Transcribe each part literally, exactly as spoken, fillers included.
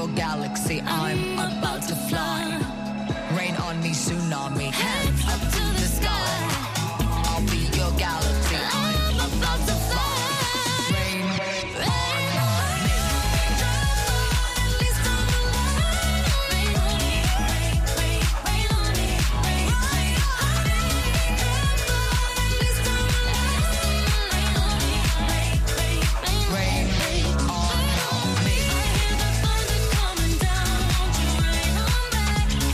your galaxy. I'm about to fly. Rain on me, tsunami. Hands up to the sky. I'll be your galaxy. I'm about to fly. Rain, rain on me. At least I'm alive. Rain on me. Rain, rain, rain on me. Rain, rain on me. At least I'm alive. Rain on me. Rain, rain, rain, rain on me. I hear the thunder coming down. Won't you rain on me?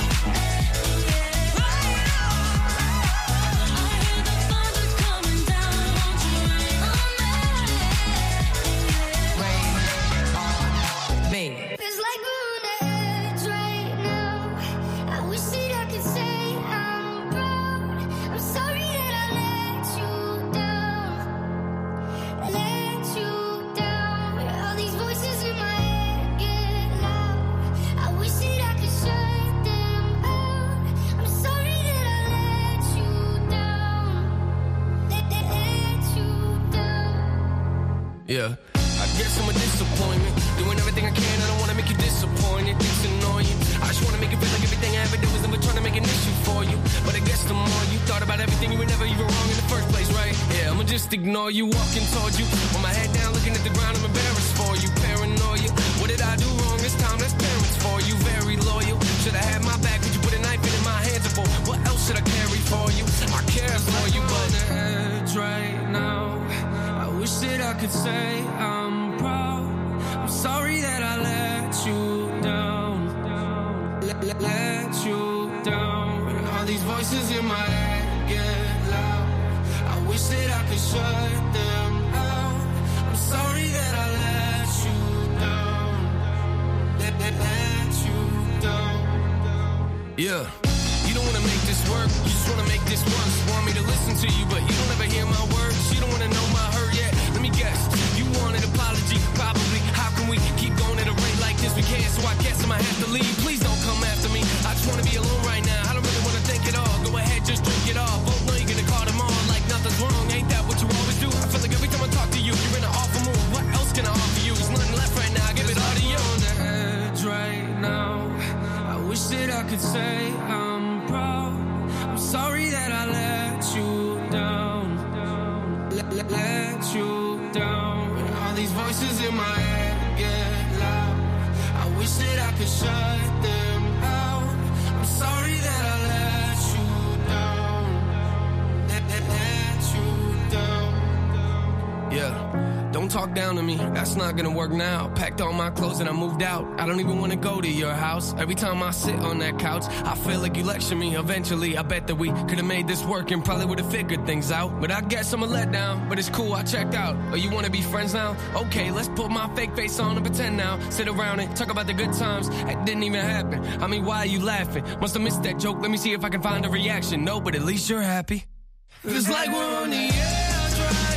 It's like we're on the edge right now. I wish that I could say I'm proud. I'm sorry that I let you down. Let you down. All these voices in my head get loud. I wish that I could shut them out. I'm sorry that I let you down. Let, let, let you down. Yeah, I guess I'm a disappointment. Doing everything I can, I don't wanna make you disappointed. Things annoy you. I just wanna make you feel like everything I ever did was never trying to make an issue for you. But I guess the more you thought about everything, you were never even wrong in the first place, right? Yeah, I'ma just ignore you, walking towards you. With my head down, looking at the ground, I'm embarrassed for you. Paranoia, what did I do wrong this time? That's parents for you, very loyal. Should I have my back? Would you put a knife in my hands? Or for what else should I carry for you? I care for you, but on the edge right now. I wish that I could say I'm proud. I'm sorry that I let you down. Let, let, let you down. All these voices in my head get loud. I wish that I could shut them out. I'm sorry that I let you down. Let, let, let you down. Yeah. You don't wanna make this work, you just wanna make this once. Want me to listen to you, but you don't ever hear my words. You don't wanna know my hurt yet. Let me guess, you want an apology, probably. How can we keep going at a rate like this? We can't, so I guess I might have to leave. Please don't come after me. I just wanna be alone right now. I don't really wanna think at all. Go ahead, just drink it all. Both know you're gonna call them on like nothing's wrong. Ain't that what you always do? I feel like every time I talk to you, you're in an awful mood. What else can I offer you? There's nothing left right now. I give it all to you. On the edge right now. I wish that I could say I'm proud. I'm sorry that I let you down. Let, let, let you down. All these voices in my head get loud. I wish that I could shut them out. I'm sorry that I let you down. Let, let, let you down. Yeah. Don't talk down to me, that's not gonna work now. Packed all my clothes and I moved out. I don't even wanna go to your house. Every time I sit on that couch, I feel like you lecture me. Eventually, I bet that we could've made this work and probably would've figured things out. But I guess I'm a letdown, but it's cool, I checked out. Oh, you wanna be friends now? Okay, let's put my fake face on and pretend now. Sit around and talk about the good times that didn't even happen. I mean, why are you laughing? Must have missed that joke, let me see if I can find a reaction. No, but at least you're happy. Feels like we're on the edge right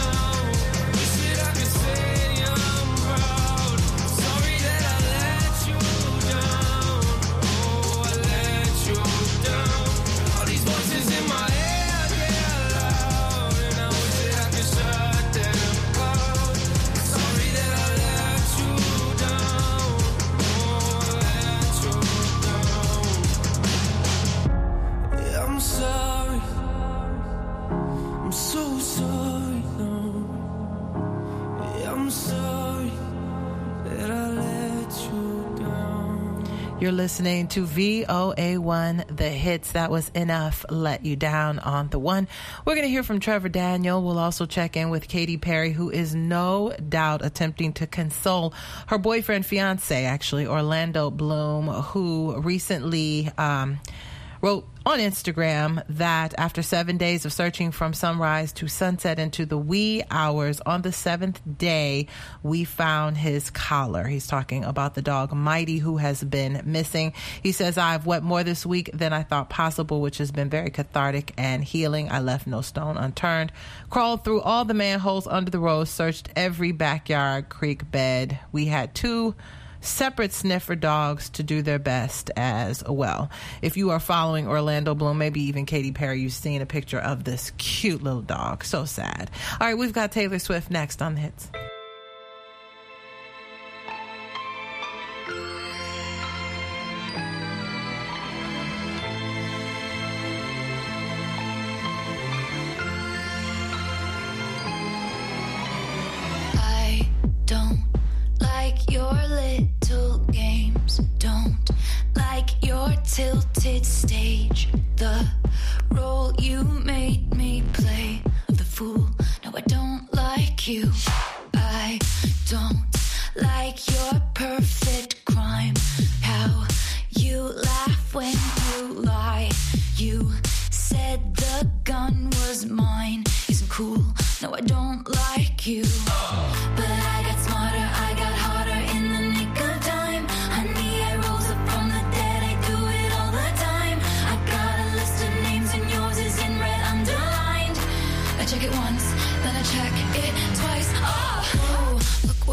You're listening to V O A one, The Hits. That was Enough, Let You Down on the One. We're going to hear from Trevor Daniel. We'll also check in with Katy Perry, who is no doubt attempting to console her boyfriend, fiance, actually, Orlando Bloom, who recently um, wrote on Instagram that after seven days of searching from sunrise to sunset into the wee hours, on the seventh day, we found his collar. He's talking about the dog Mighty, who has been missing. He says, I've wept more this week than I thought possible, which has been very cathartic and healing. I left no stone unturned, crawled through all the manholes under the road, searched every backyard, creek bed. We had two separate sniffer dogs to do their best as well. If you are following Orlando Bloom, maybe even Katy Perry, you've seen a picture of this cute little dog. So sad. All right, we've got Taylor Swift next on the Hits.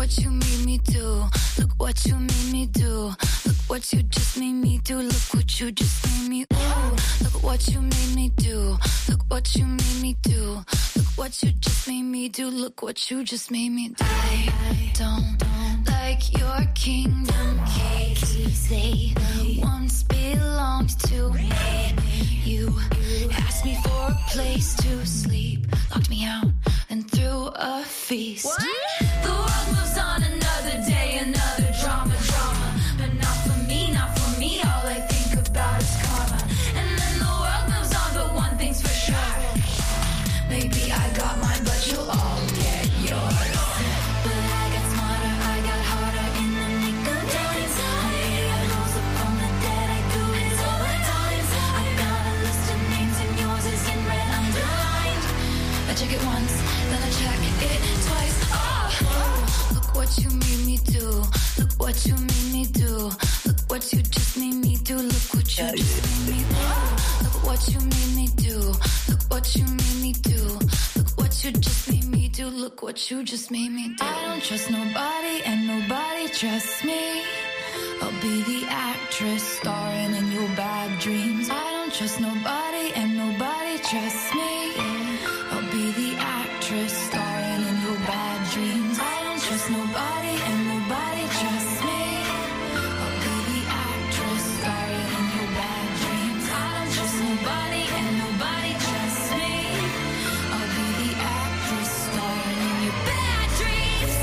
what you made me do. Look what you made me do. Look what you just made me do. Look what you just made me do. Look what you made me do. Look what you made me do. Look what you just made me do. Look what you just made me do. I don't like your kingdom keys. They once belonged to me. You asked me for a place to sleep, locked me out, and threw a feast. What? The world moves on another day, another drama, drama. But not for me, not for me. All I think about is karma. And then the world moves on, but one thing's for sure. Maybe I got mine, but you'll all get yours. But I got smarter, I got harder in the nick of time. Hey, I rose up from the dead, I do it all the times. I got a list of names and yours is in red underlined. I check it once, then I check it twice. Oh, look what you made me do. Look what you made me do. Look what you just made me do. Look what you just made me do. Look what you made me do. Look what you made me do. Look what you just made me do. Look what you just made me do. I don't trust nobody and nobody trusts me. I'll be the actress starring in your bad dreams. I don't trust nobody and nobody trusts me. I'll be the actress starring in your bad dreams. I don't trust nobody and nobody trusts me. I'll be the actress starring in your bad dreams. I don't trust nobody and nobody trusts me. I'll be the actress starring in your bad dreams.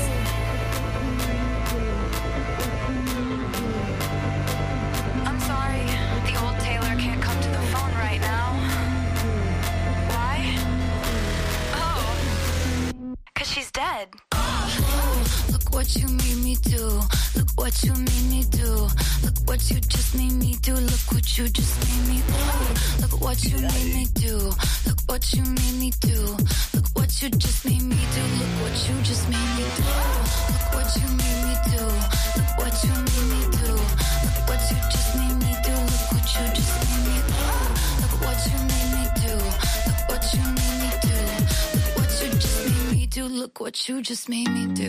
I'm sorry, the old Taylor can't come to the phone right now. Why? Oh, 'cause she's dead. Look what you made me do. Look what you made me do. Look what you just made me do. Look what you just made me do. Look what you made me do. Look what you made me do. Look what you just made me do. Look what you just made me do. Look what you made me do. Look what you made me do. Look what you just made me do. Look what you just made me do. Look what you made me do. Look what you made me do. Look what you just made me do. Look what you just made me do.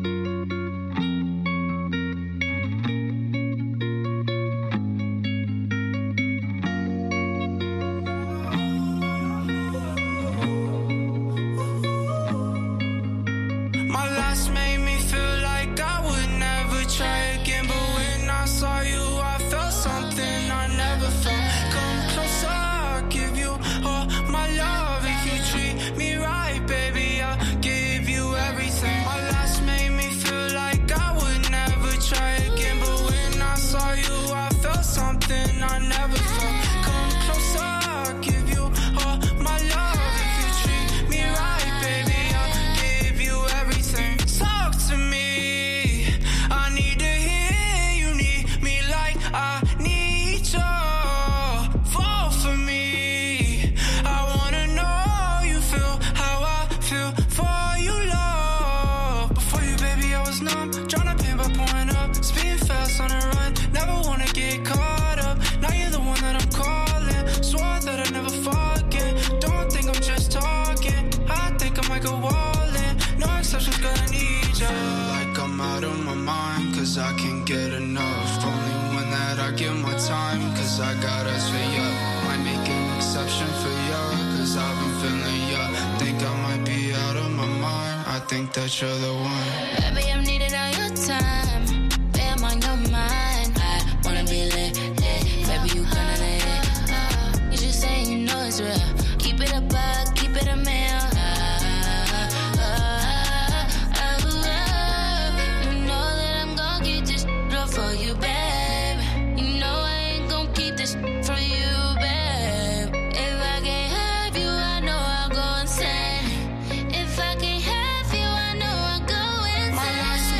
My last made me feel like I would never try again. But when I saw you, I felt something I never felt. Come closer, I'll give you all my love. If you treat me right, baby, I'll give you everything. My last made me feel like I would never try again. But when I saw you, I felt something I never felt. Come closer, I'll give you all my love. If you treat me right, baby, I'll give you everything. Talk to me, I need to hear you need me like I need you. Fall for me, I wanna know you feel how I feel for you, love. Before you, baby, I was numb, tryna pain by pouring up, speeding fast on the run, never wanna get caught up. Now you're the one that I'm calling, swore that I'd never fall again. Don't think I'm just talking, I think I might go all in. No exceptions, girl, I need you. Like I'm out of my mind, 'cause I can't get enough. Only when that I give my time, 'cause I got us for you. Might make an exception for you, 'cause I've been feeling you. Think I might be out of my mind, I think that you're the one. Baby, I'm needing all your time. Baby, I'm on your mind. I wanna be lit, lit. Baby, you gonna lit. You just say you know it's real. Keep it a buck, keep it a meal. You know that I'm gon' get this love for you, babe. You know I ain't gon' keep this for you, babe. If I can't have you, I know I'll go insane. If I can't have you, I know I'll go insane. My last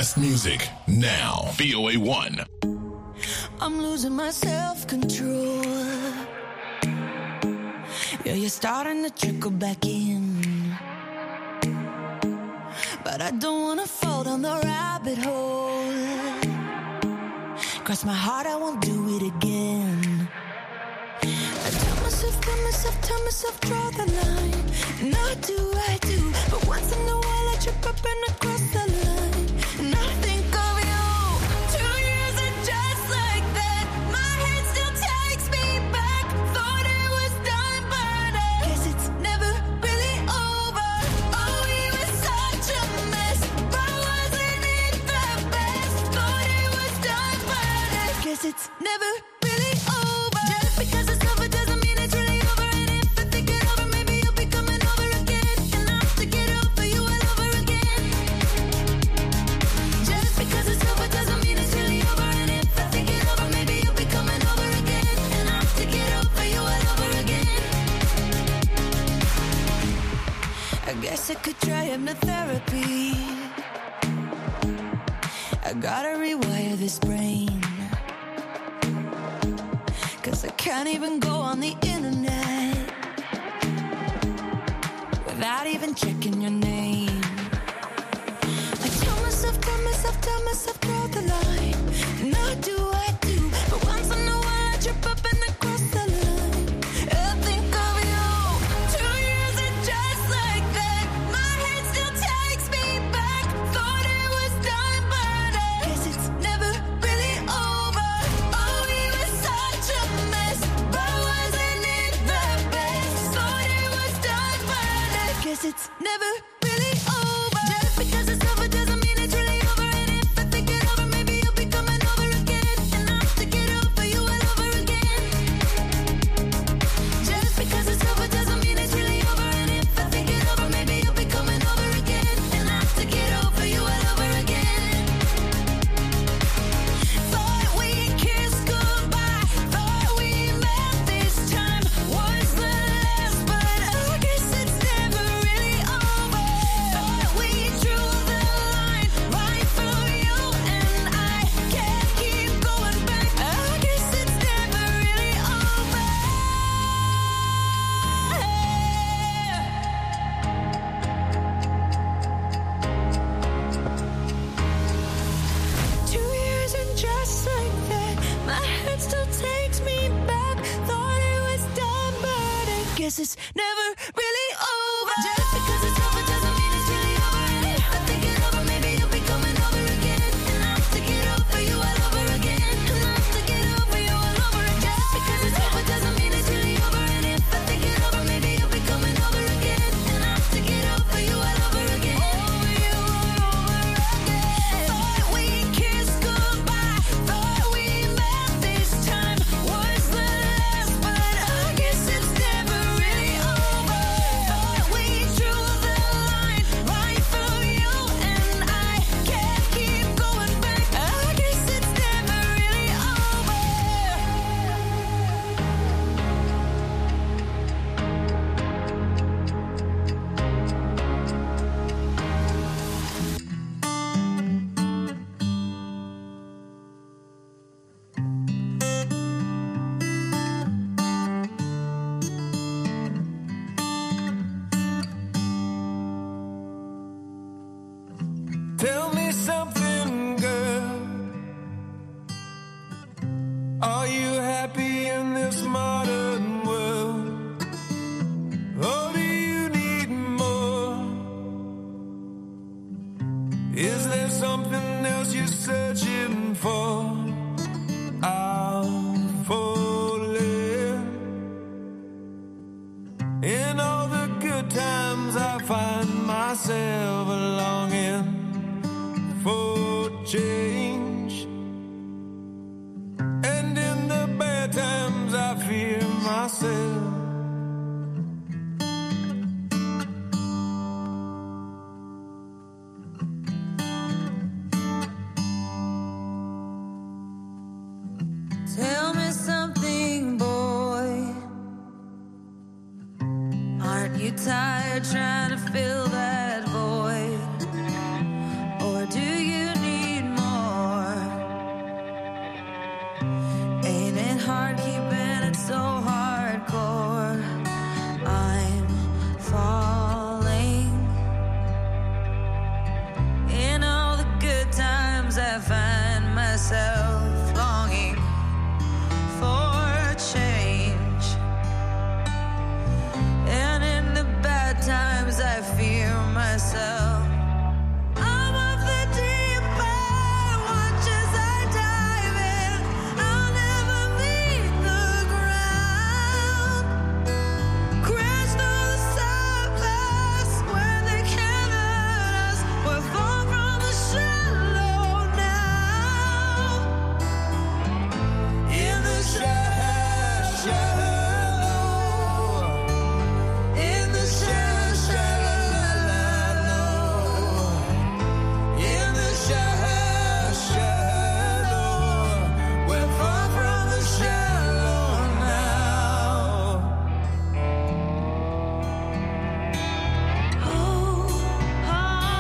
best music now. V O A one. I'm losing my self-control. Yeah, you're starting to trickle back in, but I don't wanna fall down the rabbit hole. Cross my heart, I won't do it again. I tell myself, tell myself, tell myself, draw the line. Not do I do, but once in a while I trip up and I cross the line. And I think of you. Two years and just like that, my head still takes me back. Thought it was done, but I guess it's never really over. Oh, we were such a mess, but wasn't it the best? Thought it was done, but I guess it's never really over. Just because it's over doesn't mean it's really over. And if I think it over, maybe you'll be coming over again. And I have to get over you all over again. Just because it's over doesn't mean it's really over. And if I think it over, maybe you'll be coming over again. And I have to get over you all over again. I guess I could try hypnotherapy. I gotta rewire this brain, 'cause I can't even go on the internet without even checking your name. I tell myself, tell myself, tell myself, draw the line. Not do I do, but once in a while I trip up and I cross the line. I think of you. Two years and just like that, my head still takes me back. Thought it was done, but I guess it's never really over. Oh, we were such a mess, but wasn't it the best? Thought it was done, but I guess it's never really over. Just because it's over doesn't mean it's really over. And if I think it over, maybe you'll be coming over again. And I have to get over you all over again. Just because it's over doesn't mean it's really over. And if I think it over, maybe you'll be coming over again. And I have to get over you all over again. Thought we kissed goodbye, thought we met this time was the last, but I guess it's never really over. Thought we drew the line right through you, and I can't keep going back. I guess it's never really over. Two years and just like that, my head still takes me back. Thought it was done, but I guess it's never really over. Just because it's over doesn't mean it's really over. And if I think it over, maybe you'll be coming over again. And I have to get over you all over again. And I have to get over you all over again. Just because it's over doesn't mean it's really over. And if I think it over, maybe you'll be coming over again. And I have to get over you all over again. Over you all over again. Thought we kissed goodbye, thought we met this time was the last, but I guess it's never really over. Thought we drew the line right through you, and I can't keep going back. I guess it's never really over. Tell me something, girl. Are you happy in this modern world? Or do you need more? Is there something else you're searching for? I'll falling. In all the good times I find myself longing for change, and in the bad times I fear myself. Tell me something, boy. Aren't you tired trying to fill that void? Or do you need so hardcore. I'm falling. In all the good times I find myself longing for change. And in the bad times I fear myself. I'm of the deep end, watch as I dive in. I'll never meet the ground. Crash through the surface where they can't hurt us. We're far from the shallow now. In the shallow, shallow. In the shallow, shallow. In the shallow, shallow. We're far from the shallow now. Oh, ah,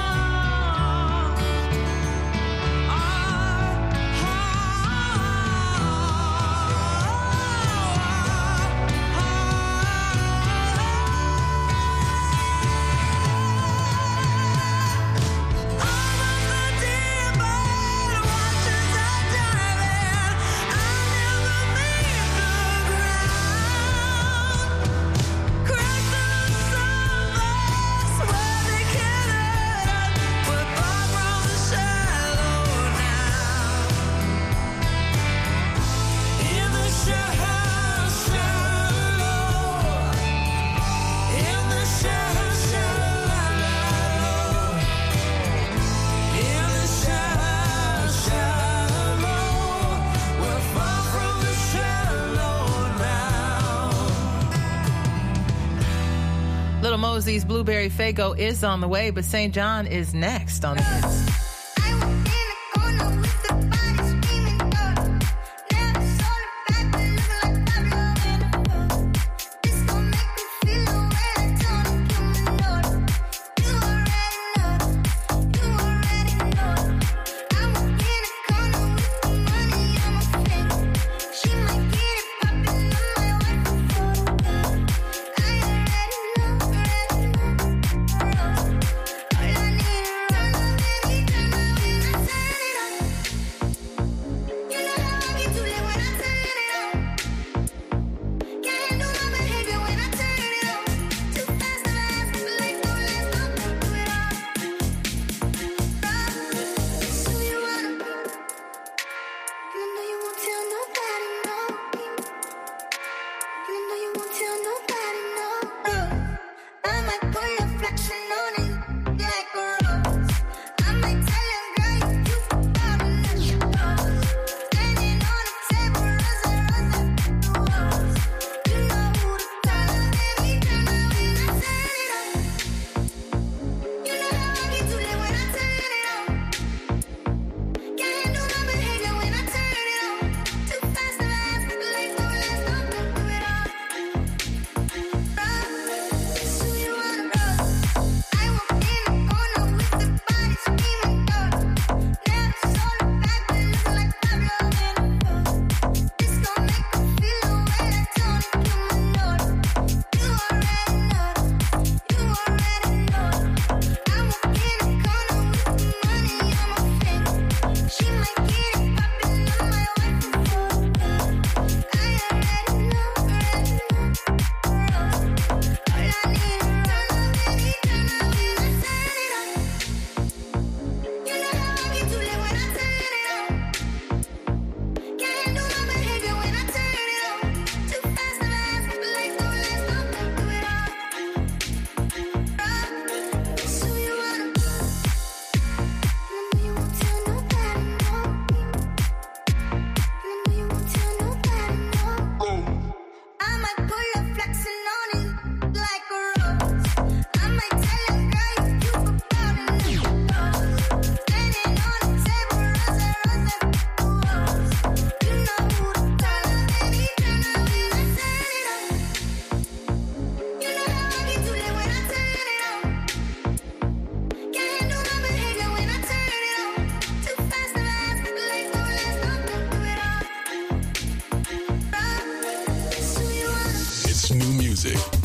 Little Mosey's Blueberry Faygo is on the way, but Saint John is next on the hits. I was in a corner with the body screaming out. Never saw the back, but looking like Pablo in a boat. This gon' make me feel the way I don't give me note. You already know, you already know. I was in a corner with the money on my finger. She might get it poppin' on my wife before the gun. I already know, already know. All I need is run on any time.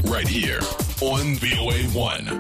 right here on V O A one.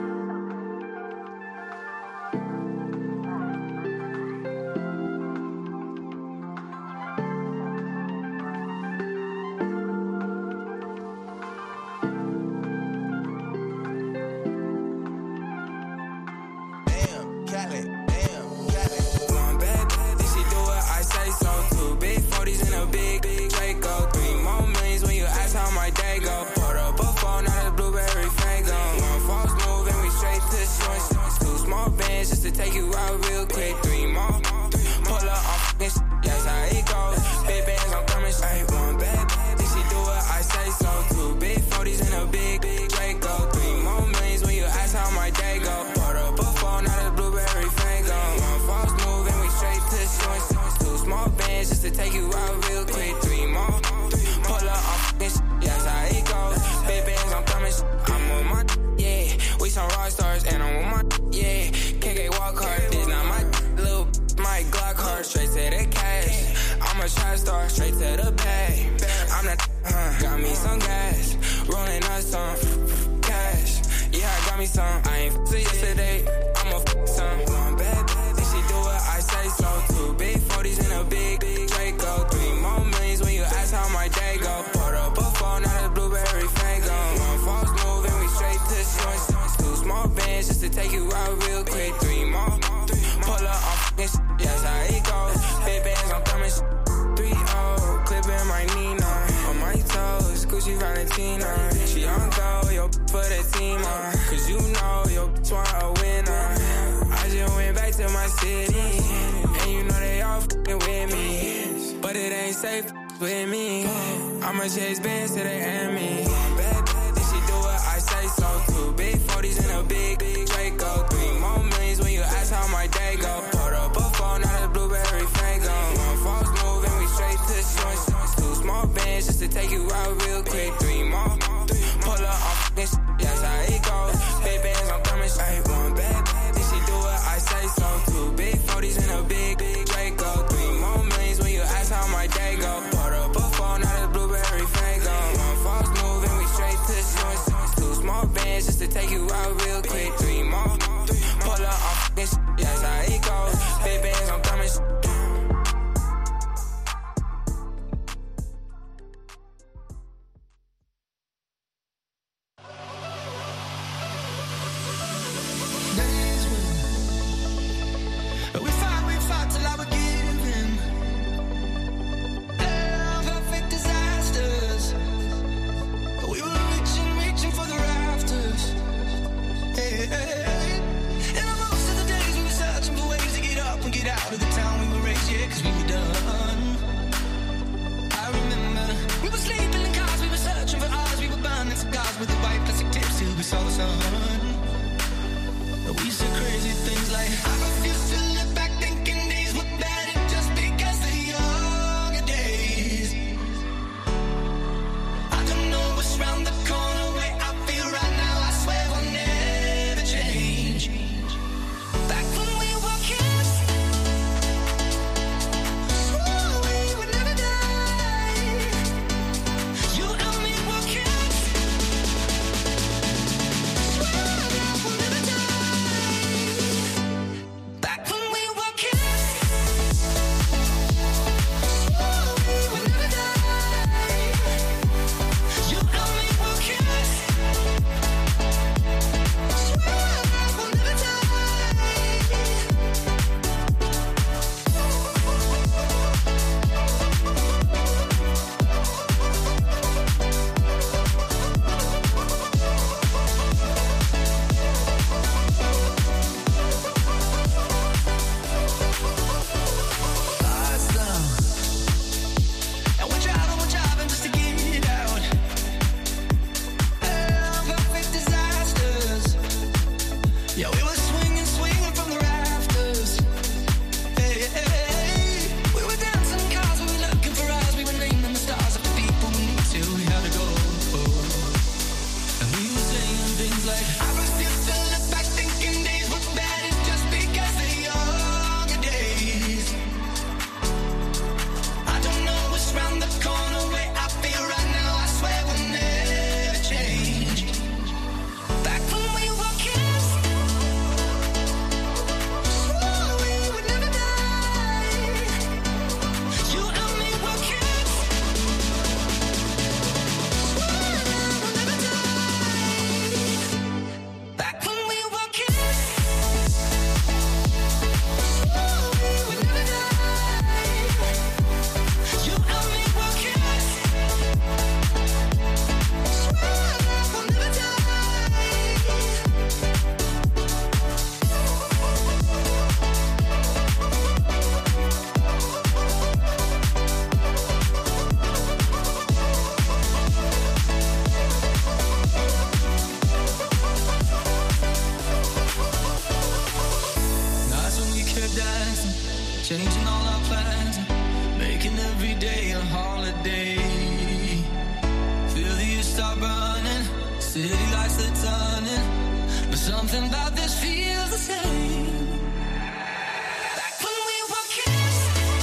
Something about this feels the same. Like when we were kids,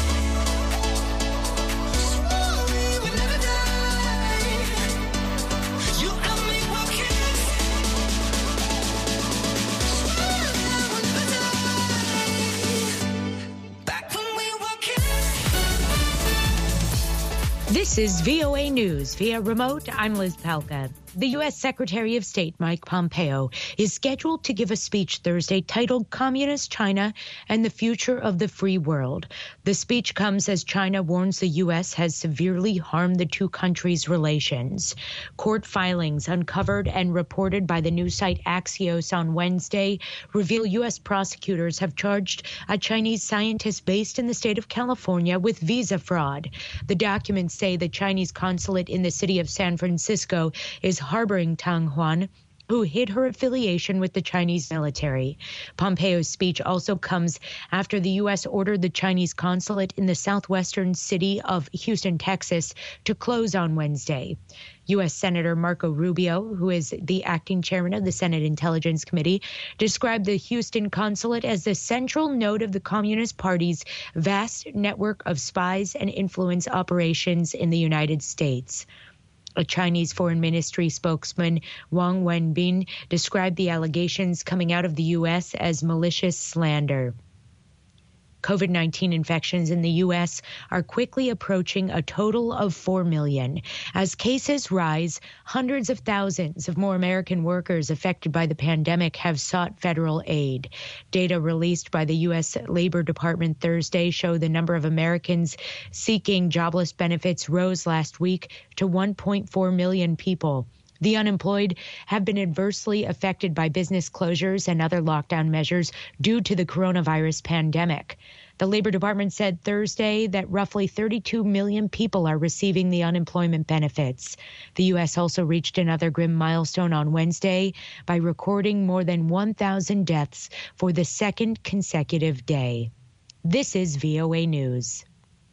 swore we would never die. You and me were kids, swore that would never die. Back when we were kids. This is V O A News via remote. I'm Liz Palka. The U S. Secretary of State Mike Pompeo is scheduled to give a speech Thursday titled Communist China and the Future of the Free World. The speech comes as China warns the U S has severely harmed the two countries' relations. Court filings uncovered and reported by the news site Axios on Wednesday reveal U S prosecutors have charged a Chinese scientist based in the state of California with visa fraud. The documents say the Chinese consulate in the city of San Francisco is harboring Tang Huan, who hid her affiliation with the Chinese military. Pompeo's speech also comes after the U S ordered the Chinese consulate in the southwestern city of Houston, Texas, to close on Wednesday. U S. Senator Marco Rubio, who is the acting chairman of the Senate Intelligence Committee, described the Houston consulate as the central node of the Communist Party's vast network of spies and influence operations in the United States. A Chinese Foreign Ministry spokesman, Wang Wenbin, described the allegations coming out of the U S as malicious slander. COVID nineteen infections in the U S are quickly approaching a total of four million. As cases rise, hundreds of thousands of more American workers affected by the pandemic have sought federal aid. Data released by the U S. Labor Department Thursday show the number of Americans seeking jobless benefits rose last week to one point four million people. The unemployed have been adversely affected by business closures and other lockdown measures due to the coronavirus pandemic. The Labor Department said Thursday that roughly thirty-two million people are receiving the unemployment benefits. The U S also reached another grim milestone on Wednesday by recording more than one thousand deaths for the second consecutive day. This is V O A News.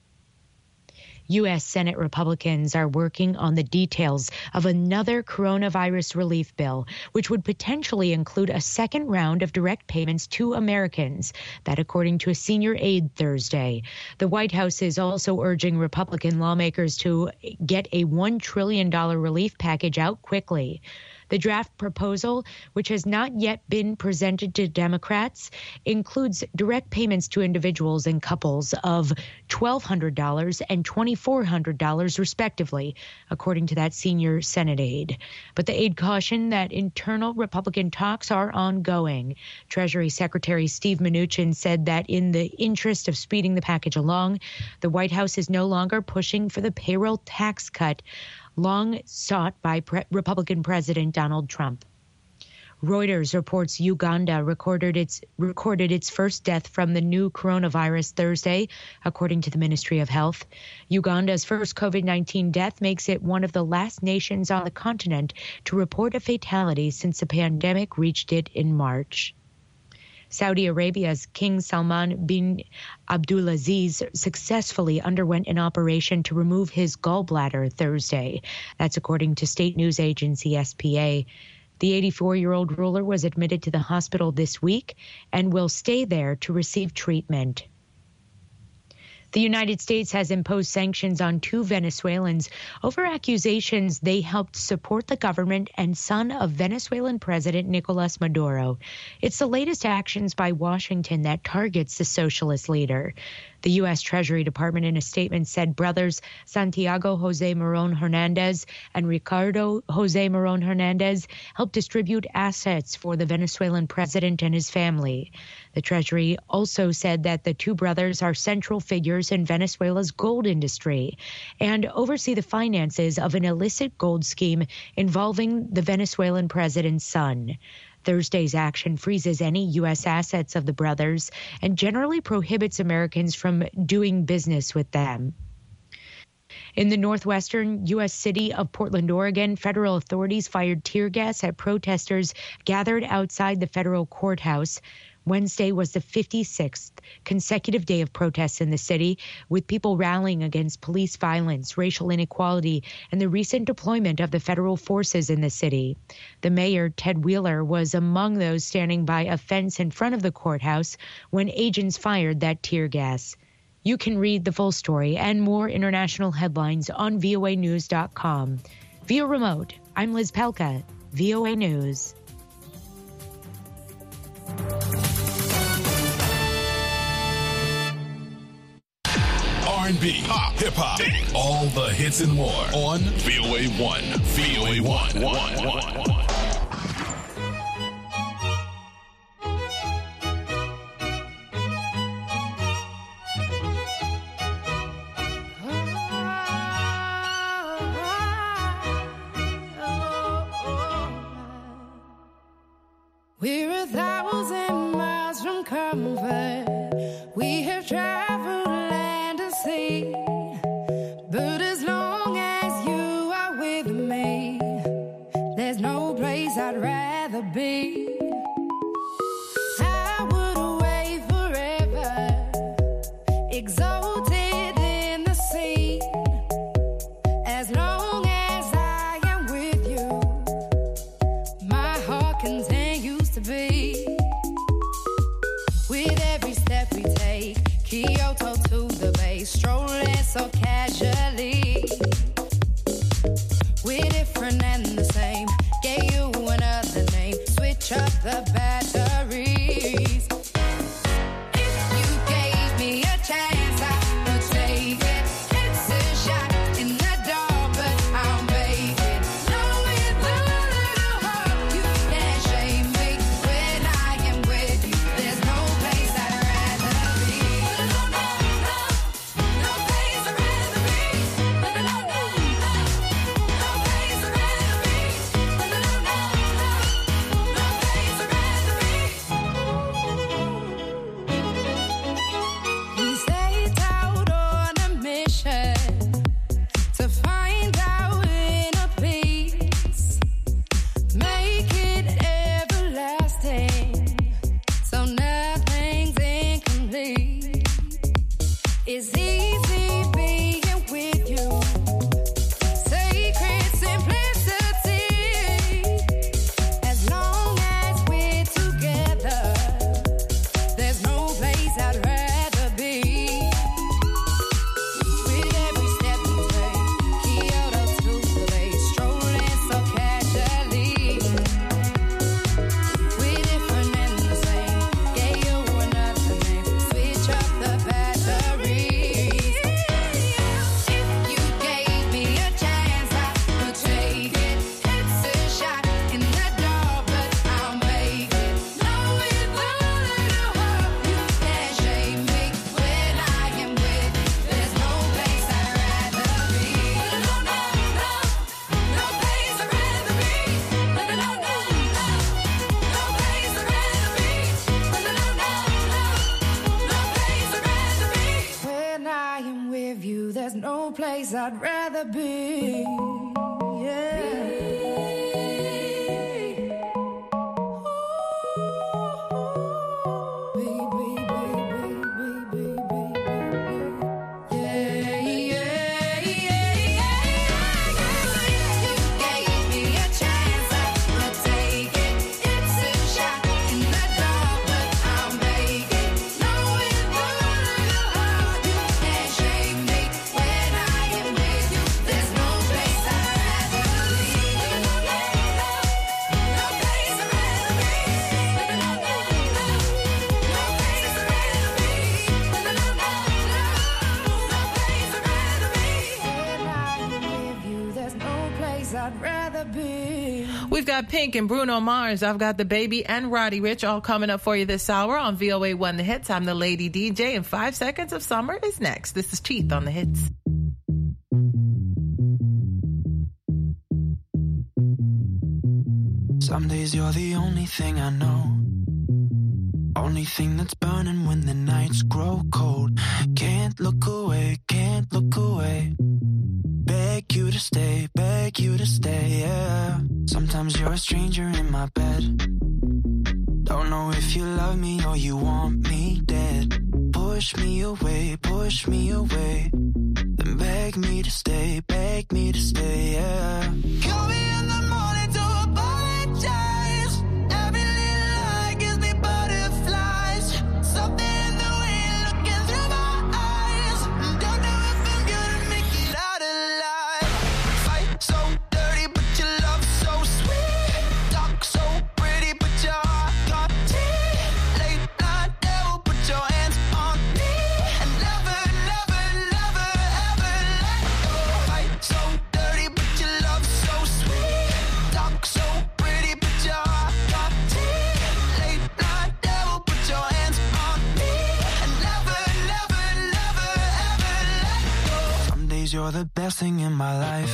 U S. Senate Republicans are working on the details of another coronavirus relief bill, which would potentially include a second round of direct payments to Americans. That, according to a senior aide Thursday. The White House is also urging Republican lawmakers to get a one trillion dollars relief package out quickly. The draft proposal, which has not yet been presented to Democrats, includes direct payments to individuals and couples of twelve hundred dollars and twenty-four hundred dollars respectively, according to that senior Senate aide. But the aide cautioned that internal Republican talks are ongoing. Treasury Secretary Steve Mnuchin said that in the interest of speeding the package along, the White House is no longer pushing for the payroll tax cut long sought by Pre- Republican President Donald Trump. Reuters reports Uganda recorded its recorded its first death from the new coronavirus Thursday, according to the Ministry of Health. Uganda's first COVID nineteen death makes it one of the last nations on the continent to report a fatality since the pandemic reached it in March. Saudi Arabia's King Salman bin Abdulaziz successfully underwent an operation to remove his gallbladder Thursday. That's according to state news agency S P A. The eighty-four-year-old ruler was admitted to the hospital this week and will stay there to receive treatment. The United States has imposed sanctions on two Venezuelans over accusations they helped support the government and son of Venezuelan President Nicolas Maduro. It's the latest actions by Washington that targets the socialist leader. The U S. Treasury Department in a statement said brothers Santiago Jose Moron Hernandez and Ricardo Jose Moron Hernandez helped distribute assets for the Venezuelan president and his family. The Treasury also said that the two brothers are central figures in Venezuela's gold industry and oversee the finances of an illicit gold scheme involving the Venezuelan president's son. Thursday's action freezes any U S assets of the brothers and generally prohibits Americans from doing business with them. In the northwestern U S city of Portland, Oregon, federal authorities fired tear gas at protesters gathered outside the federal courthouse, Wednesday was the fifty-sixth consecutive day of protests in the city, with people rallying against police violence, racial inequality, and the recent deployment of the federal forces in the city. The mayor, Ted Wheeler, was among those standing by a fence in front of the courthouse when agents fired that tear gas. You can read the full story and more international headlines on V O A news dot com. Via remote, I'm Liz Pelka, V O A News. R and B, pop, hip hop, all the hits and more on V O A one. V O A one. one, one, one. We're a thousand miles from comfort. We have traveled land and sea. But as long as you are with me, there's no place I'd rather be. I would away forever, exalted in the sea. As long as I am with you, my heart continues to be. With every step we take, Kyoto to the bay, strolling so casually. We're different and the same, gave you another name, switch up the batteries. If you gave me a chance, I would take it. It's a shot in the dark, but I'll make it. Knowing the little heart, you can't shame me. When I am with you, there's no place I'd rather be. No, no, no, no place I'd rather be. No, no, no, no, no place I'd rather be. No, no, no, no, no place I'd rather be. We set out on a mission to find our inner peace, make it everlasting, so nothing's incomplete. It's easy being with you, sacred simplicity. As long as we're together, there's no place I'd rather be. With every step we take, Kyoto to the bay, strolling so casually. We're different and the same, gave you another name, switch up the batteries. If you gave me a chance, I would take it. It's a shot in the dark, but I'll make it. Knowing the little heart, you can't shame me. When I am with you, there's no place I'd rather be. No, no, no, no place I'd rather be. No, no, no, no, no place I'd rather be. No, no, no, no, no place I'd rather be. When I am with you, there's no place I'd rather be. Yeah. I'd rather be. We've got Pink and Bruno Mars. I've got The Baby and Roddy Ricch all coming up for you this hour on V O A one The Hits. I'm the Lady D J, and Five Seconds of Summer is next. This is Cheat on The Hits. Some days you're the only thing I know, only thing that's burning when the nights grow cold. Can't look away, can't look away. Beg you to stay, beg you to stay, yeah. Sometimes you're a stranger in my bed. Don't know if you love me or you want me dead. Push me away, push me away. Then beg me to stay, beg me to stay, yeah. Call me in the morning to apologize. Every little lie gives me butterflies. Something in the way you're looking through my eyes. Don't know if I'm gonna make it out alive. Fight so dirty, but your love so sweet. Talk so pretty, but your heart got teeth. Late night devil, put your hands on me. And never, never, never, ever let go. Fight so dirty, but your love so sweet. Talk so pretty, but your heart got teeth. Late night devil, put your hands on me. And never, never, never, ever let go. Some days you're the best thing in my life.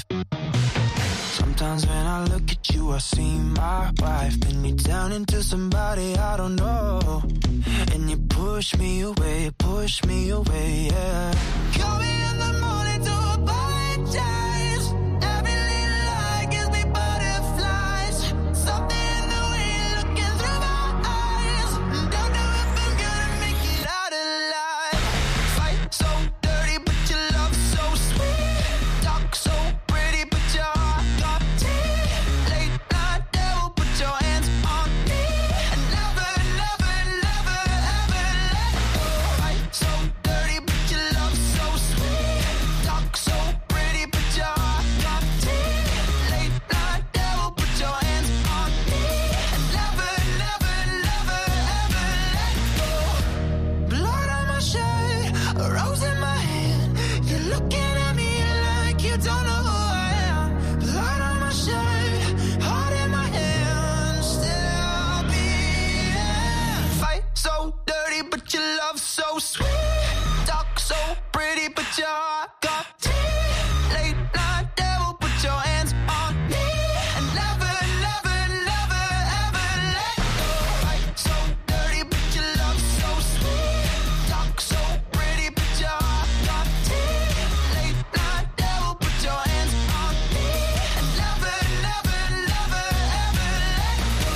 Sometimes when I look at you, I see my wife. Then you turn into somebody I don't know. And you push me away, push me away, yeah. Call me in the morning to apologize. Every little lie gives me butterflies. Something in the way you're looking through my eyes. Don't know if I'm gonna make it out alive. Fight so dirty, but your love so sweet. Talk so pretty, but your heart got teeth. Late night devil, put your hands on me. And never, never, never, ever let go. Fight so dirty, but your love so sweet. Talk so pretty, but your heart got teeth. Late night devil, put your hands on me. And never, never, never, ever let go. Blood on my shirt, a rose in my hand. You're looking at me like you don't know who I am. Blood on my shirt, heart in my hand. Still beating. Fight so dirty, but your love so sweet. Talk so pretty, but your heart got teeth. Late night devil, put your hands on me. And never, never, never, ever let go. Fight so dirty, but your love so sweet. Talk so pretty, but your heart got teeth. Late night devil, put your hands on me. And never, never, never, ever let go.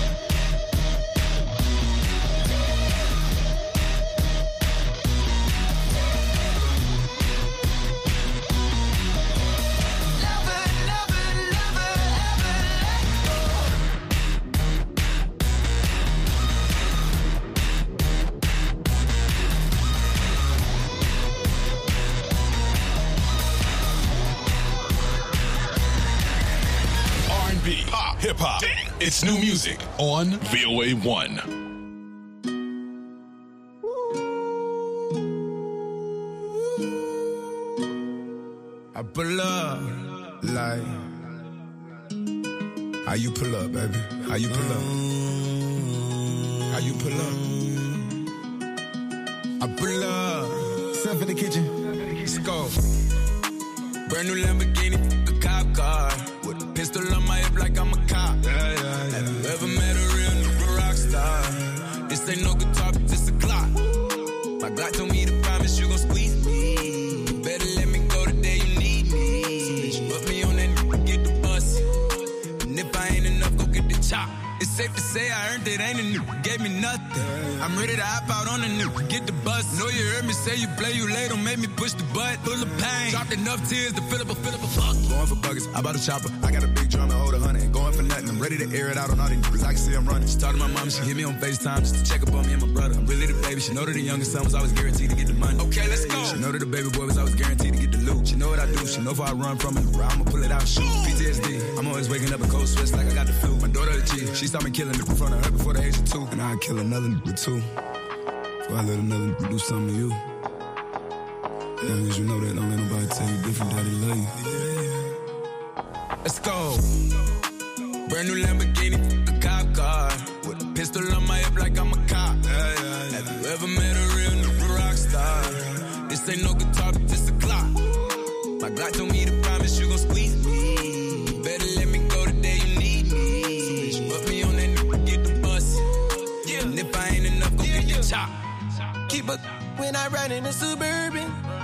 Never, never, never, ever let go. R and B, pop, hip hop. It's new music on V O A one. I pull up like how you pull up, baby? How you pull up? How you pull up? I pull up. Stuff in the kitchen. Let's go. Brand new Lamborghini, a cop car. With a pistol on my hip like I'm a cop. Yeah, yeah, yeah. Have you ever met a real nigga rock star? This ain't no guitar, but this a Glock. My Glock told me to promise you gon' squeeze me. You better let me go the day you need me. So bitch, put me on that nigga, get the bus. And if I ain't enough, go get the chop. It's safe to say I earned it, ain't a nigga, gave me nothing. I'm ready to hop out on a nigga, get the bus. Know you heard me say you play, you late, don't make me push the butt. Full of pain, dropped enough tears to fill up a, fill up a fuck. Going for buggers, I bought a chopper. I got a big drum and hold a hundred. Ain't going for nothing, I'm ready to air it out on all these niggas. I can see I'm running. She talked to my mom, she hit me on FaceTime just to check up on me and my brother. I'm really the baby, she know that the youngest son was always guaranteed to get the money. Okay, let's go. She know that the baby boy was always guaranteed to get the loot. She know what I do, she know if I run from it, I'ma pull it out, shoot. P T S D, I'm always waking up in cold sweats like I got the flu. My daughter a G, she saw me killing it in front of her before the age of two. And I'd kill another nigga too, before I let another nigga do something to you. Long as you know that, don't let nobody tell you different, that they love you. Let's go. Brand new Lamborghini, a cop car. With a pistol on my hip like I'm a cop. Yeah, yeah, yeah. Have you ever met a real nigga rock star? This ain't no guitar, but this a Glock. My Glock told me to promise you gon' squeeze me. You better let me go the day you need me. So bitch, put me on that nigga, get the bus. Yeah. And if I ain't enough, go get your chop. Keep a when I ride in the Suburban.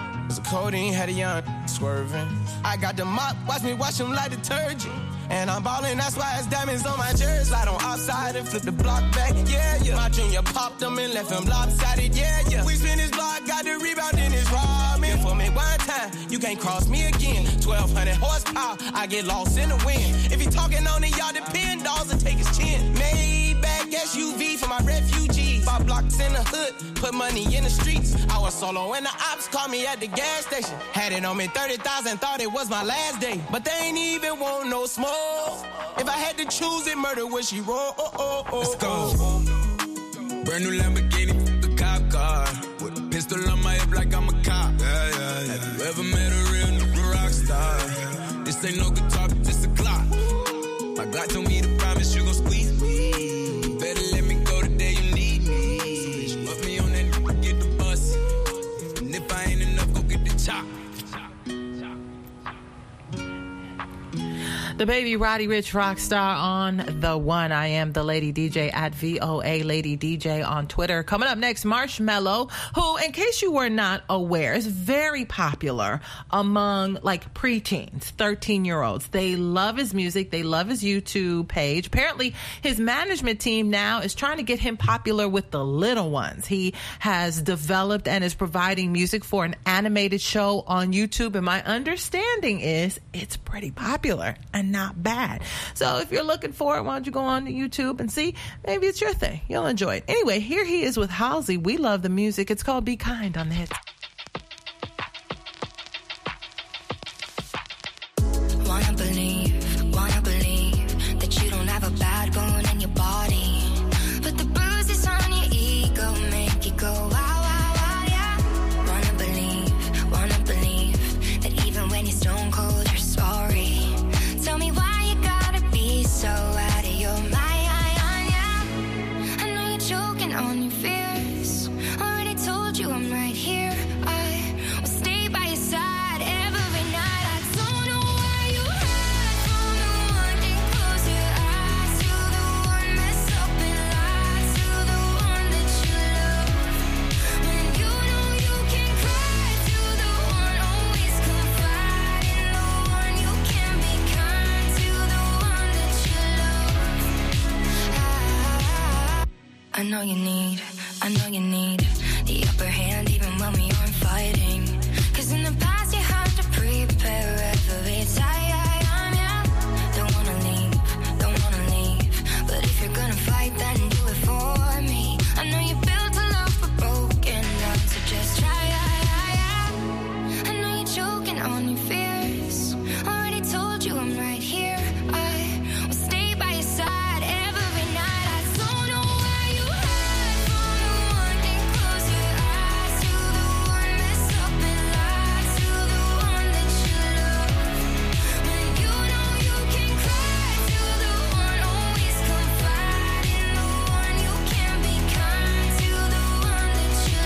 codeine, had a young swerving. I got the mop, watch me wash him like detergent. And I'm ballin', that's why it's diamonds on my jersey. Slide on outside and flip the block back, yeah, yeah. My junior popped him and left him lopsided, yeah, yeah. We spin his block, got the rebound in his ramen. For me one time, you can't cross me again. twelve hundred horsepower, I get lost in the wind. If he talking on it, y'all depend, dolls and take his chin. Maybach S U V for my refugees. Five blocks in the hood, put money in the streets. I was solo and the ops called me at the gas station. Had it on me thirty thousand, thought it was my last day. But they ain't even want no smoke. If I had to choose it, murder would she roll? Oh, oh, oh, Let's go. Brand new Lamborghini, the cop car. With a pistol on my hip like I'm a cop. Yeah, yeah, yeah. Have you ever met a real nigga rock star? This ain't no guitar, but this a Glock. My God told me to promise you gon' squeeze me. You better let me go the day you need me. So bitch, put me on that nigga, get the bus. And if I ain't enough, go get the chop. The baby Roddy Ricch rock star on the one. I am the Lady D J at V O A Lady D J on Twitter. Coming up next, Marshmello, who, in case you were not aware, is very popular among like preteens, thirteen year olds. They love his music. They love his YouTube page. Apparently, his management team now is trying to get him popular with the little ones. He has developed and is providing music for an animated show on YouTube. And my understanding is it's pretty popular and not bad. So if you're looking for it, why don't you go on to YouTube and see? Maybe it's your thing. You'll enjoy it. Anyway, here he is with Halsey. We love the music. It's called Be Kind on the Hits. Wanna believe, wanna believe that you don't have a bad bone in your body. But the bruises on your ego make you go wow, wow, wow, yeah. Wanna believe, wanna believe that even when you're stone cold, you're sorry. Tell me why you gotta be so out of your mind, yeah. I know you're choking on your fears. Already told you I'm right here. I will stay by your side every night. I don't know why you hide from the one. Can't close your eyes to the one mess up and lie to the one that you love. When you know you can cry to the one, always confide in the one. You can be kind to the one that you love. I, I know you need, I know you need the upper hand even when we aren't fighting. Cause in the past you had to prepare every time, yeah. Don't wanna leave, don't wanna leave. But if you're gonna fight, then do it for me. I know you built a love but broken down, so just try, I know you're choking on your fears. Already told you I'm right here. I will stay by your side every night. I don't know why you hide from the one. Can't close your eyes to the one mess up and lie to the one that you love. When you know you can cry to the one, always confide in the one. You can be kind to the one that you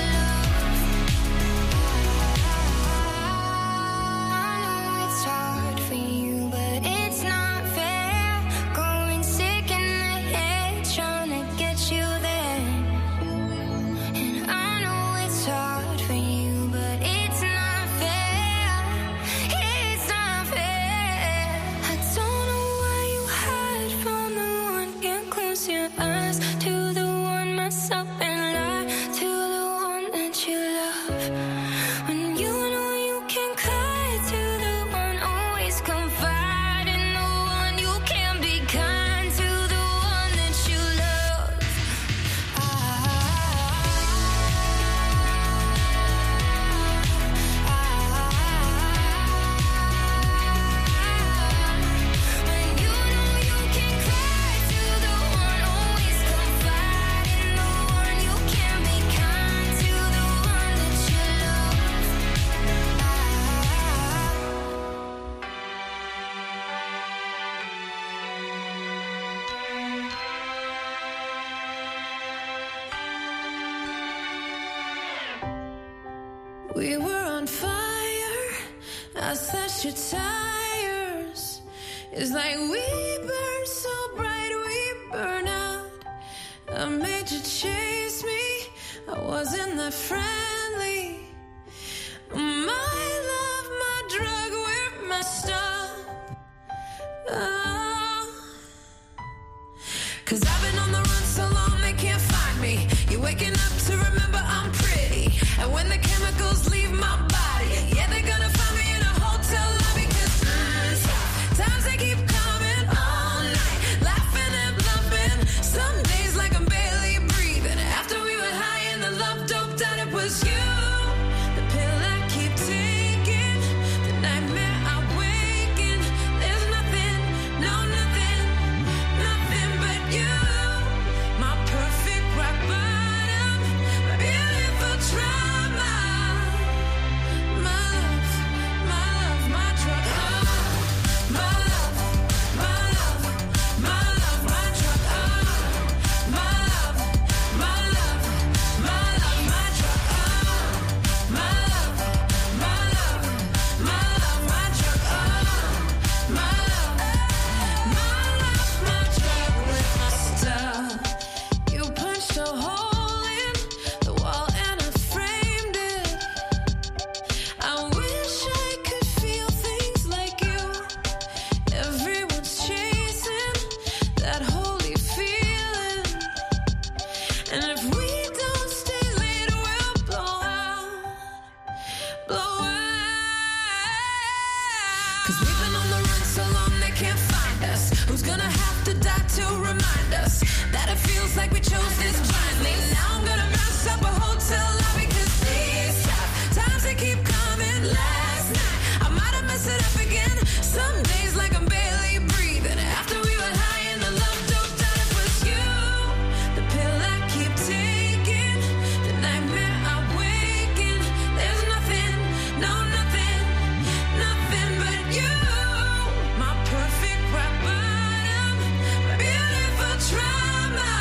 love. I know it's hard for you, but it's not fair. Going sick in the head, trying to get you there. And I know it's hard for you, but it's not fair. It's not fair. I don't know why you hide from the one. Can't close your eyes to the one mess up and lie to the one that you love. When you know you can cry to the one, always confide in the one. You can be kind to the one that you love. When you know you can cry to the one, always confide in the one. You can be kind to the one that you love. We were on fire. I slashed your tires. It's like we burn so bright, we burn out. I made you chase me. I wasn't that friendly. My Cause I've been on the run so long they can't find me. You're waking up to remember I'm pretty. And when the chemicals leave my body, yeah, they're gonna find me in a hotel lobby. Cause mm, times they keep coming all night, laughing and bluffing. Some days like I'm barely breathing. After we were high and the love doped out, it was you. The pill I keep taking, the nightmare I wake in. There's nothing, no nothing, nothing but you. My perfect rock bottom, my beautiful trauma. My love, my love, my drug. Oh, my love, my love, my love, my drug. Oh, my love, my love, my love, my drug. Oh, my love, my love, my love, my drug. Oh, my love, my love, my drug with my stuff. You punched a hole in the wall and I framed it. I wish I could feel things like you. Everyone's chasing that holy feeling. And if we don't stay late, we'll blow out, blow out. Cause we've been on the run so long they can't find us. Who's gonna have to die to remind us that it feels like we chose this blindly? Now I'm gonna bounce up a hotel lobby. Cause these times they keep coming. Last night I might have messed it up again. Some days like I'm barely breathing. After we were high and the love doped out, it was you. The pill I keep taking, the nightmare I wake in. There's nothing, no nothing, nothing but you. My perfect rock bottom, my beautiful trauma.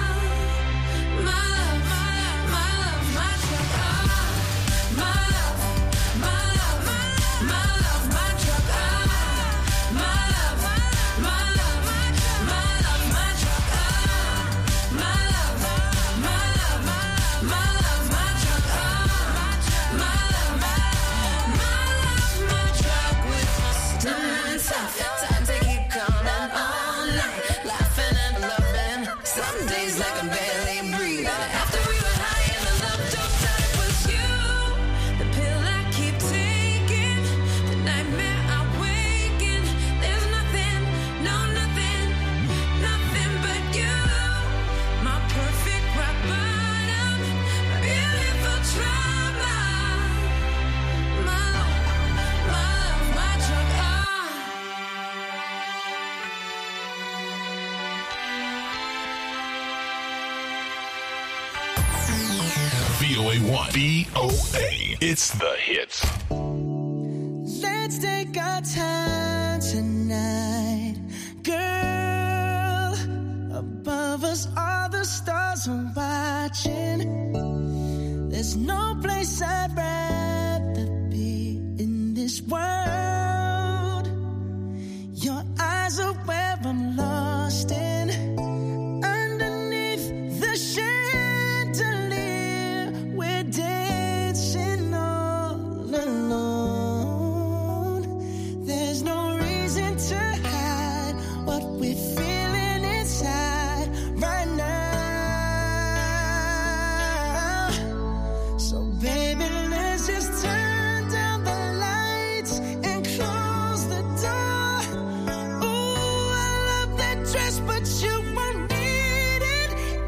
My love, my love, my love, my drug. Oh, my love, my love, my love, my drug. Oh, my love, my love, my love, my drug. Oh, my love, my love, my love, my drug. Oh, my love, my love, my drug with my stuff. Times they keep coming all night, laughing and loving. Some days like I'm barely breathing. After we were high and the love doped out, it was you. The pill I keep taking, the nightmare I wake in. There's nothing, no nothing, nothing but you. My perfect rock bottom, my beautiful trauma. My love, my love, my drug. V O A one. V O A. It's the hits. Let's take our time tonight, girl. Above us, all the stars are watching. There's no place I'd rather be in this world. Your eyes are where I'm lost in. Underneath the chandelier, we're dancing all alone. There's no reason to hide what we're feeling inside right now. So baby, let's just turn down the lights and close the door. Ooh, I love that dress, but you won't need it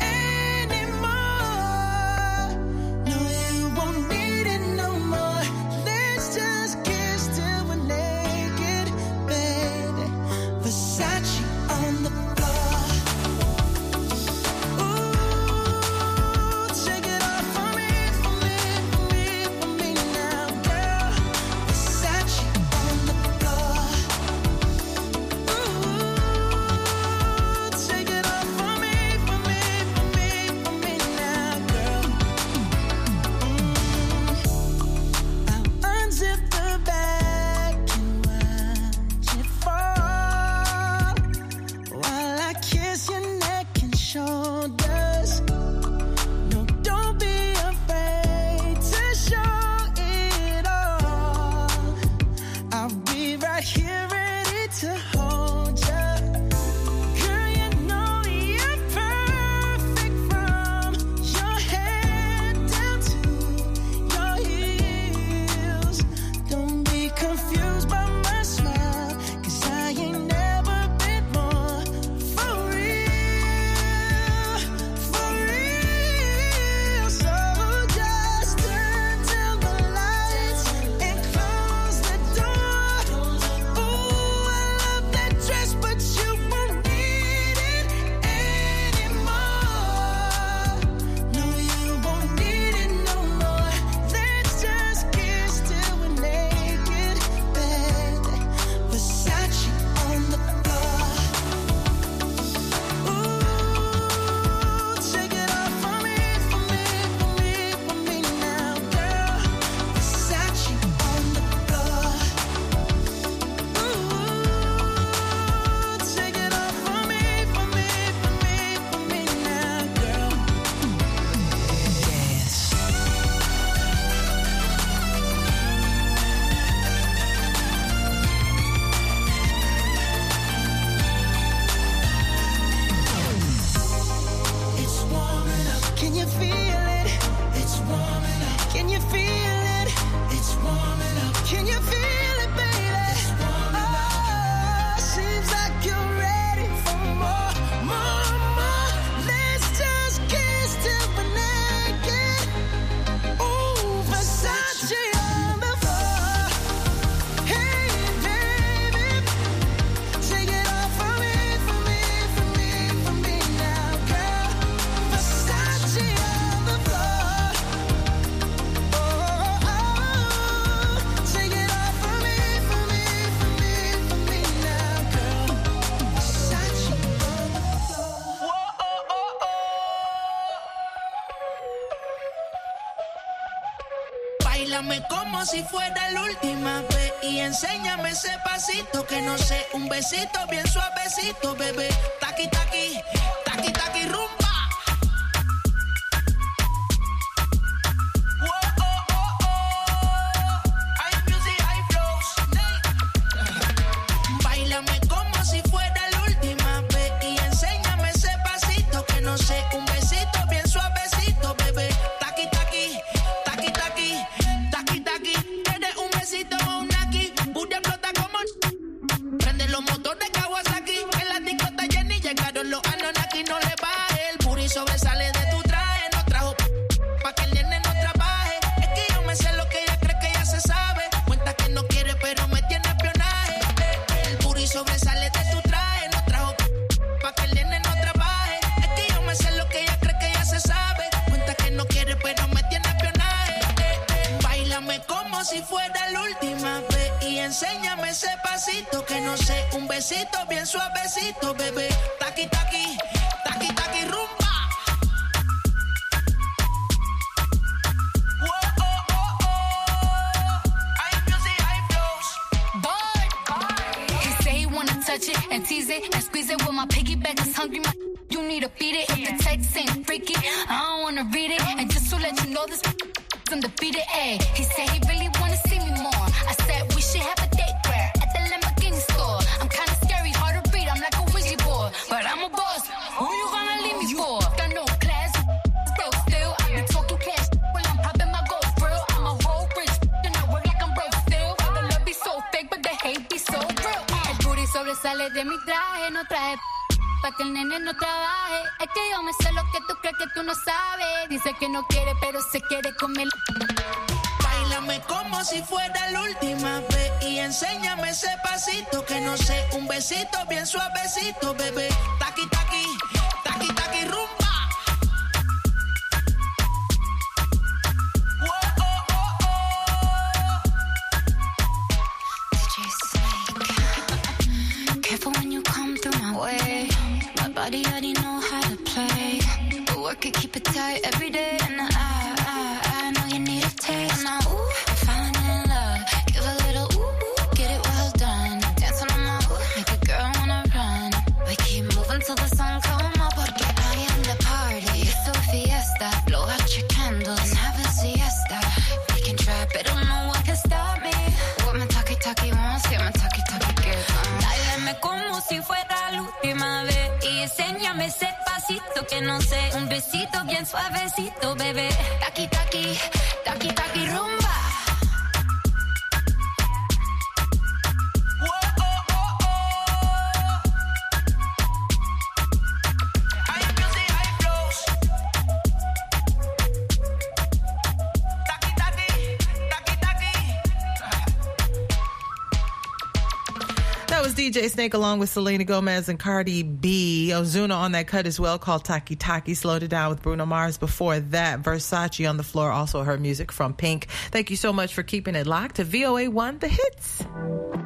anymore. No, you won't need it no more. Let's just kiss till we're naked, baby. Versace on the floor. Ooh, take it off for me, for me, for me, for me now, girl. Versace on the floor. Ooh, take it off for me, for me, for me, for me now, girl. I'll unzip the bag and watch it fall while I kiss your neck and shoulders. No, don't be afraid to show it all. I'll be right here ready to hold ya. Girl, you know you're como si fuera la última vez y enséñame ese pasito que no sé, un besito bien suavecito, bebé. Taqui, taqui, taqui, taqui, rumba. Sobresale de tu traje, no trajo pa' que el nene no trabaje. Es que yo me sé lo que ella cree que ya se sabe. Cuenta que no quiere, pero me tiene espionaje. El booty sobresale de tu traje, no trajo pa' que el nene no trabaje. Es que yo me sé lo que ella cree que ya se sabe. Cuenta que no quiere, pero me tiene espionaje. Báilame como si fuera la última vez y enséñame ese pasito que no sé, un besito bien suavecito, bebé. Taqui, taqui, taqui, taqui, rumba. And tease it and squeeze it with my piggyback is hungry. My you need to feed it. If the text ain't freaky, I don't wanna read it. And just to let you know, this undefeated. Ay, he said he really wanna see me more. I said we should have a date where at the Lamborghini store. I'm kinda scary, hard to read. I'm like a Ouija board, but I'm a boss. Who you gonna leave me for? Got no class, broke still. I be talking cash when I'm popping my gold grill. I'm a whole rich and I work like I'm broke still. The love be so fake, but the hate be so real. Sobresale de mi traje, no traje pa' que el nene no trabaje. Es que yo me sé lo que tú crees que tú no sabes. Dice que no quiere, pero se quiere comer. Báilame como si fuera la última vez y enséñame ese pasito que no sé, un besito bien suavecito, bebé. Taqui, taqui, taqui, taqui, rumba. When you come through my way, my body already know how to play. The work it, keep it tight every day, and I, I, I know you need a taste. Now, ooh, I'm falling in love. Give a little ooh, ooh, get it well done. Dancing on my ooh, make a girl wanna run. We keep moving till the sun come up, porque I am the party. It's a fiesta. Blow out your candles and have a siesta. We can try, but no one can stop me. What my talkie talkie wants, get my talkie talkie girls on. Como si fuera la última vez y enséñame ese pasito que no sé, un besito bien suavecito, bebé. Taqui, taqui, taqui, taqui, rumba. D J Snake along with Selena Gomez and Cardi B. Ozuna on that cut as well called Taki Taki. Slowed it down with Bruno Mars. Before that, Versace on the floor. Also her music from Pink. Thank you so much for keeping it locked to V O A one The Hits.